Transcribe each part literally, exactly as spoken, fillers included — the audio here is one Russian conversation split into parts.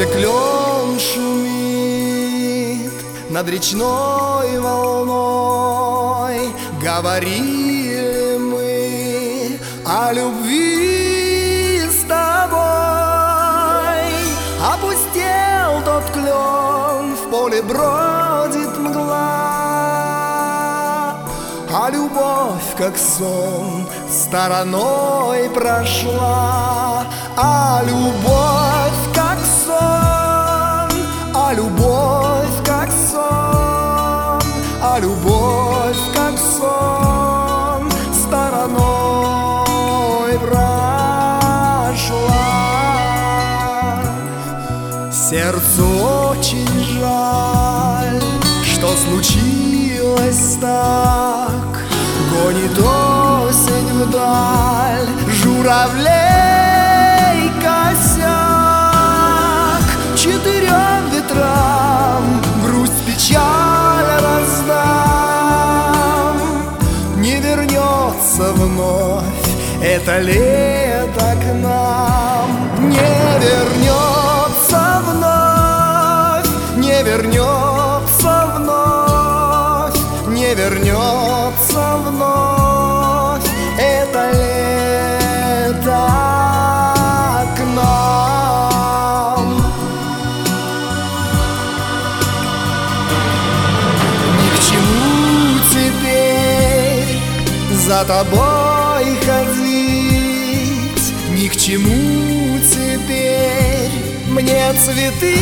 где клен шумит над речной волной, говорили мы о любви с тобой. Опустел тот клен, в поле бродит мгла, а любовь, как сон, стороной прошла. А любовь, как сон, а любовь, как сон, а любовь, как сон, стороной прошла. Сердцу очень жаль, что случилось так. Гонит осень вдаль журавлей косяк. Четырем ветрам грусть, печаль раздам. Не вернется вновь это лето к нам. Не вернется вновь, не вернется вновь, не вернется вновь это лето к нам. Ни к чему теперь за тобой ходить, ни к чему теперь мне цветы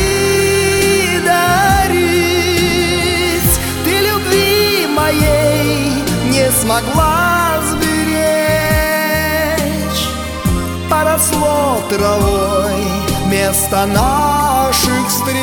дарить. Ты любви моей не смогла сберечь, поросло травой место наших встреч.